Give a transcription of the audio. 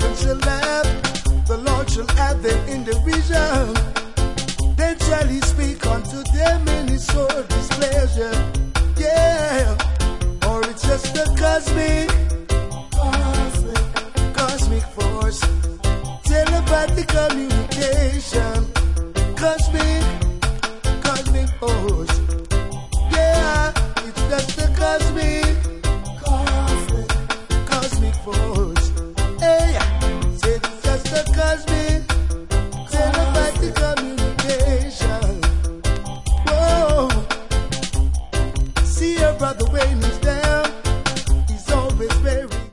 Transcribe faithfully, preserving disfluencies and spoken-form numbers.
one shall laugh, the Lord shall have them in derision. Then shall he speak unto them in his sword displeasure. Yeah, or it's just a cosmic